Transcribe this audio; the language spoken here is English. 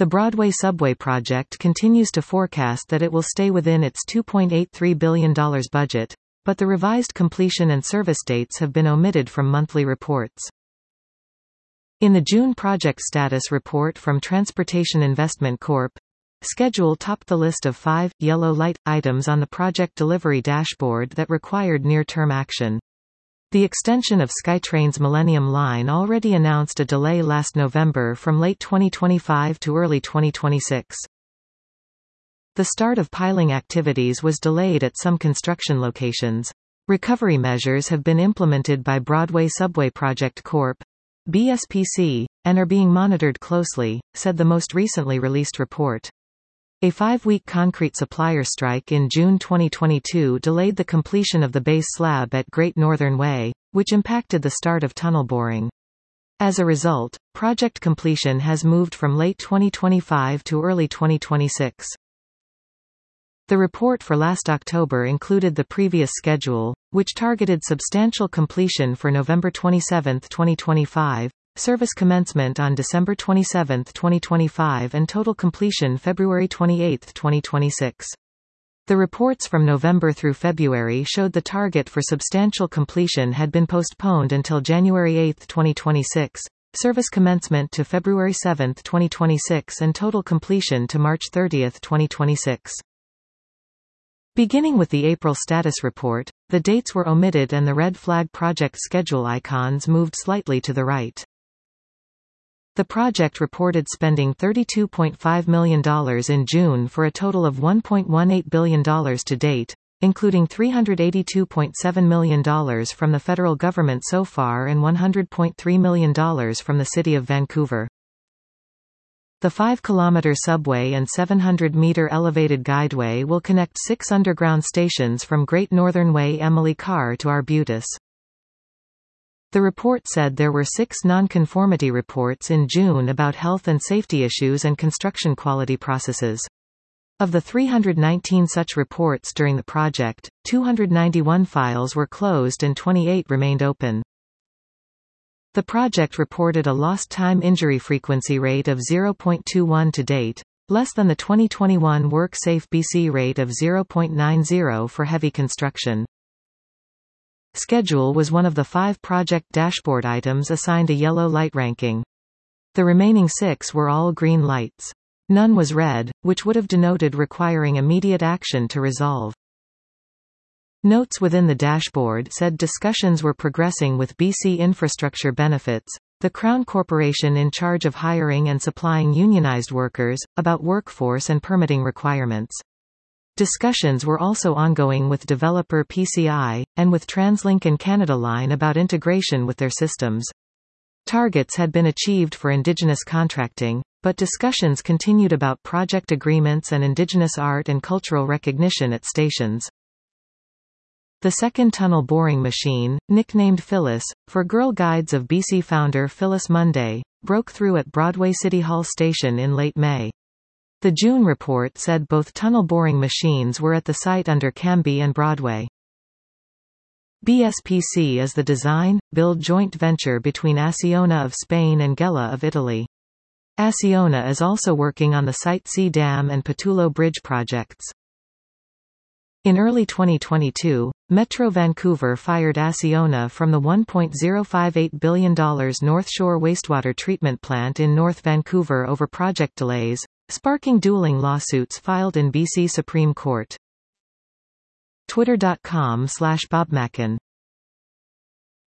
The Broadway subway project continues to forecast that it will stay within its $2.83 billion budget, but the revised completion and service dates have been omitted from monthly reports. In the June project status report from Transportation Investment Corp., schedule topped the list of 5 yellow light items on the project delivery dashboard that required near-term action. The extension of SkyTrain's Millennium Line already announced a delay last November from late 2025 to early 2026. The start of piling activities was delayed at some construction locations. Recovery measures have been implemented by Broadway Subway Project Corp., BSPC, and are being monitored closely, said the most recently released report. A 5-week concrete supplier strike in June 2022 delayed the completion of the base slab at Great Northern Way, which impacted the start of tunnel boring. As a result, project completion has moved from late 2025 to early 2026. The report for last October included the previous schedule, which targeted substantial completion for November 27, 2025, service commencement on December 27, 2025 and total completion February 28, 2026. The reports from November through February showed the target for substantial completion had been postponed until January 8, 2026, service commencement to February 7, 2026 and total completion to March 30, 2026. Beginning with the April status report, the dates were omitted and the red flag project schedule icons moved slightly to the right. The project reported spending $32.5 million in June for a total of $1.18 billion to date, including $382.7 million from the federal government so far and $100.3 million from the City of Vancouver. The 5-kilometer subway and 700-meter elevated guideway will connect 6 underground stations from Great Northern Way Emily Carr to Arbutus. The report said there were 6 non-conformity reports in June about health and safety issues and construction quality processes. Of the 319 such reports during the project, 291 files were closed and 28 remained open. The project reported a lost time injury frequency rate of 0.21 to date, less than the 2021 WorkSafe BC rate of 0.90 for heavy construction. Schedule was one of the 5 project dashboard items assigned a yellow light ranking. The remaining 6 were all green lights. None was red, which would have denoted requiring immediate action to resolve. Notes within the dashboard said discussions were progressing with BC Infrastructure Benefits, the Crown Corporation in charge of hiring and supplying unionized workers, about workforce and permitting requirements. Discussions were also ongoing with developer PCI, and with TransLink and Canada Line about integration with their systems. Targets had been achieved for Indigenous contracting, but discussions continued about project agreements and Indigenous art and cultural recognition at stations. The second tunnel boring machine, nicknamed Phyllis, for Girl Guides of BC founder Phyllis Munday, broke through at Broadway City Hall Station in late May. The June report said both tunnel boring machines were at the site under Cambie and Broadway. BSPC is the design-build joint venture between Acciona of Spain and Gela of Italy. Acciona is also working on the Site C Dam and Patullo Bridge projects. In early 2022, Metro Vancouver fired Acciona from the $1.058 billion North Shore wastewater treatment plant in North Vancouver over project delays, sparking dueling lawsuits filed in BC Supreme Court. Twitter.com/BobMacken